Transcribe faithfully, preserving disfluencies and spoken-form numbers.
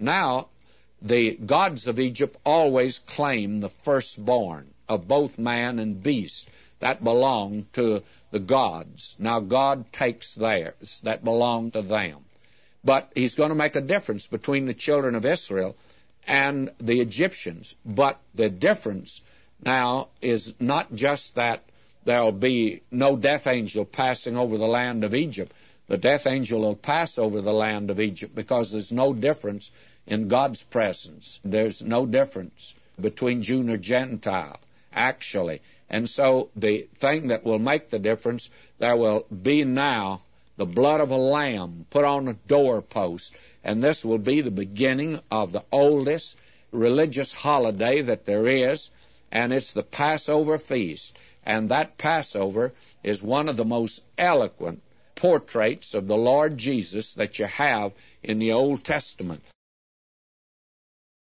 now the gods of Egypt always claim the firstborn of both man and beast. That belonged to the gods. Now God takes theirs that belong to them. But he's going to make a difference between the children of Israel and the Egyptians. But the difference now is not just that there will be no death angel passing over the land of Egypt. The death angel will pass over the land of Egypt because there's no difference in God's presence. There's no difference between Jew or Gentile, actually. And so the thing that will make the difference, there will be now the blood of a lamb put on a doorpost, and this will be the beginning of the oldest religious holiday that there is, and it's the Passover feast. And that Passover is one of the most eloquent portraits of the Lord Jesus that you have in the Old Testament.